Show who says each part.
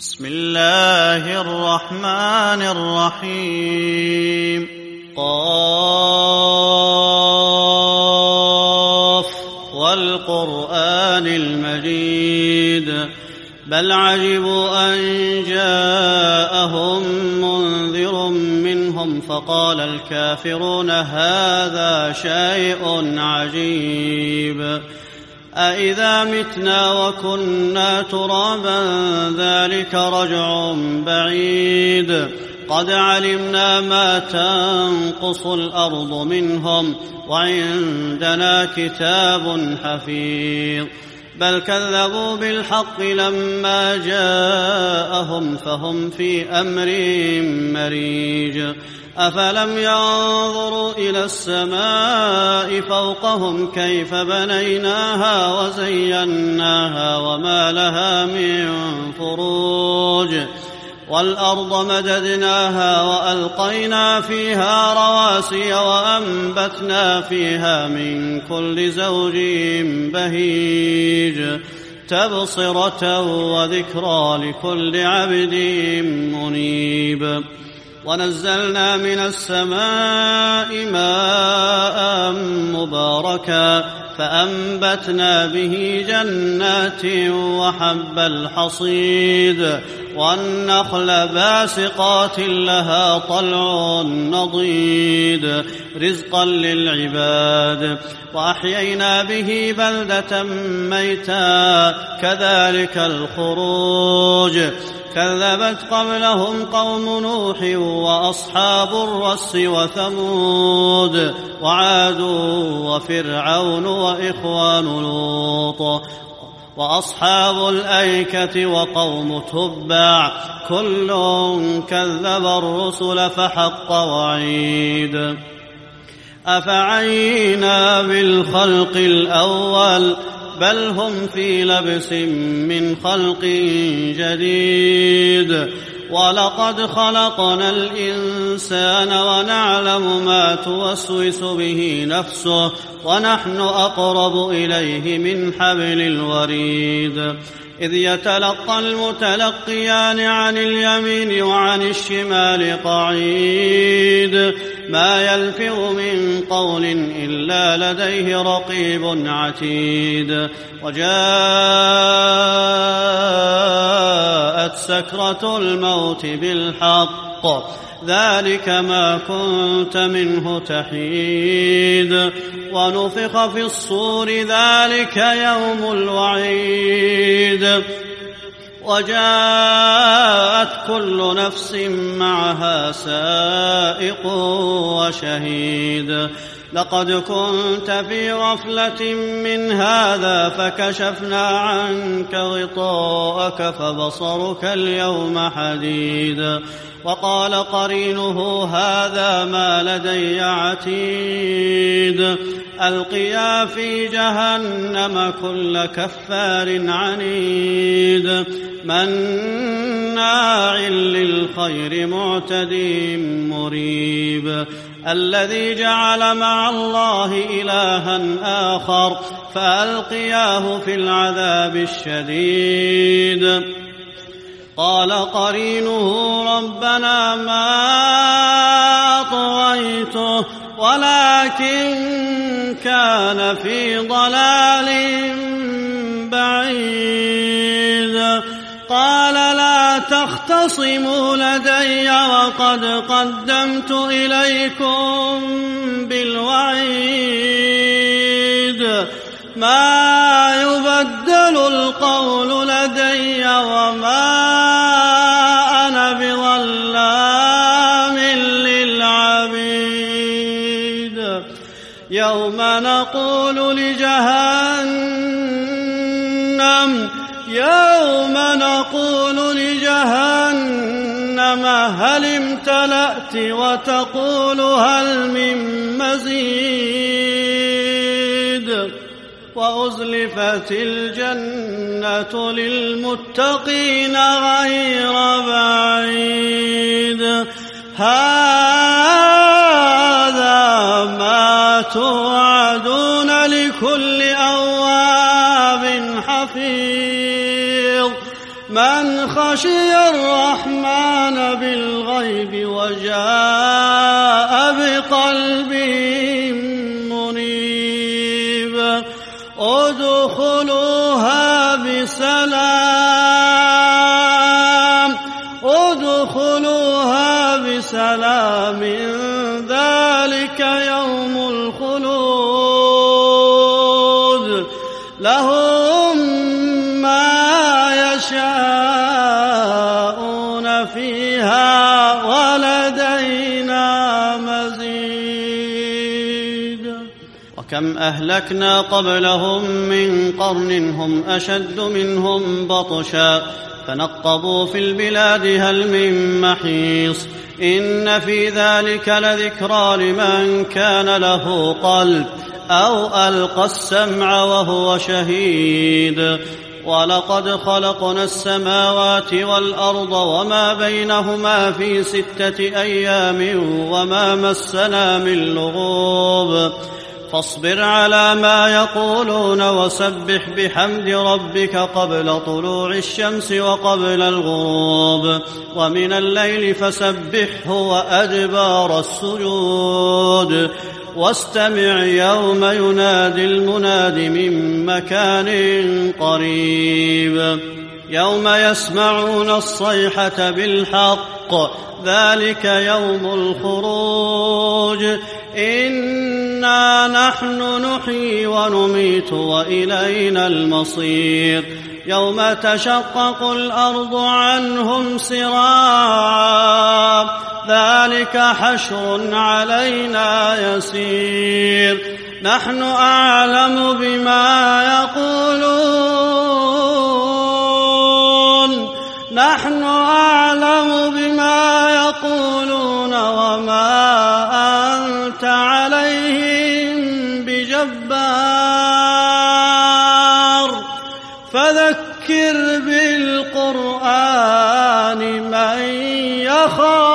Speaker 1: بسم الله الرحمن الرحيم قاف والقرآن المجيد بل عجبوا أن جاءهم منذر منهم فقال الكافرون هذا شيء عجيب أإذا متنا وكنا ترابا ذلك رجع بعيد قد علمنا ما تنقص الأرض منهم وعندنا كتاب حفيظ بل كذبوا بالحق لما جاءهم فهم في أمر مريج أفلم ينظروا إلى السماء فوقهم كيف بنيناها وزيناها وما لها من فروج والأرض مددناها وألقينا فيها رواسي وأنبتنا فيها من كل زوج بهيج تبصرة وذكرى لكل عبد منيب ونزلنا من السماء ماء مباركا فأنبتنا به جنات وحب الحصيد والنخل باسقات لها طلع نضيد رزقا للعباد وأحيينا به بلدة ميتا كذلك الخروج كذبت قبلهم قوم نوح وأصحاب الرس وثمود وعاد وفرعون وإخوان لوط وأصحاب الأيكة وقوم تبع كل كذب الرسل فحق وعيد أفعينا بالخلق الأول بل هم في لبس من خلق جديد ولقد خلقنا الإنسان ونعلم ما توسوس به نفسه ونحن أقرب إليه من حبل الوريد إذ يتلقى المتلقيان عن اليمين وعن الشمال قعيد ما يلفظ من قول إلا لديه رقيب عتيد وجاءت سكرة الموت بالحق ذلك ما كنت منه تحيد ونفخ في الصور ذلك يوم الوعيد وجاءت كل نفس معها سائق وشهيد لقد كنت في غفلة من هذا فكشفنا عنك غطاءك فبصرك اليوم حديد وقال قرينه هذا ما لدي عتيد ألقيا في جهنم كل كفار عنيد مناع للخير معتد مريب الذي جعل مع الله إلها آخر فألقياه في العذاب الشديد قال قرينه ربنا ما أطغيته ولكن كان في ضلال بعيد قال لا تختصموا لدي وقد قدمت إليكم بالوعيد ما يبدل القول لدي وما أنا بظلام للعبيد يوم نقول لجهنم هل امتلأت وتقول هل من مزيد وأزلفت الجنة للمتقين غير بعيد هذا ما توعدون لكل أواب حفيظ من خلق خشي الرحمن بالغيب وجاء بقلب منيب ادخلوها بسلام ذلك يوم الخلود لهم ما يشاءون فيها ولدينا مزيد. وكم أهلكنا قبلهم من قرن هم أشد منهم بطشا فنقبوا في البلاد هل من محيص إن في ذلك لذكرى لمن كان له قلب أو ألقى السمع وهو شهيد. ولقد خلقنا السماوات والأرض وما بينهما في 6 أيام وما مسنا من لغوب فاصبر على ما يقولون وسبح بحمد ربك قبل طلوع الشمس وقبل الغروب ومن الليل فسبحه وأدبار السجود واستمع يوم ينادي المناد من مكان قريب يوم يسمعون الصيحة بالحق ذلك يوم الخروج إنا نحن نحيي ونميت وإلينا المصير يوم تشقق الأرض عنهم سراب ذلك حشر علينا يسير نحن أعلم بما يقولون وما أنت عليهم بجبار فذكر بالقرآن من يخاف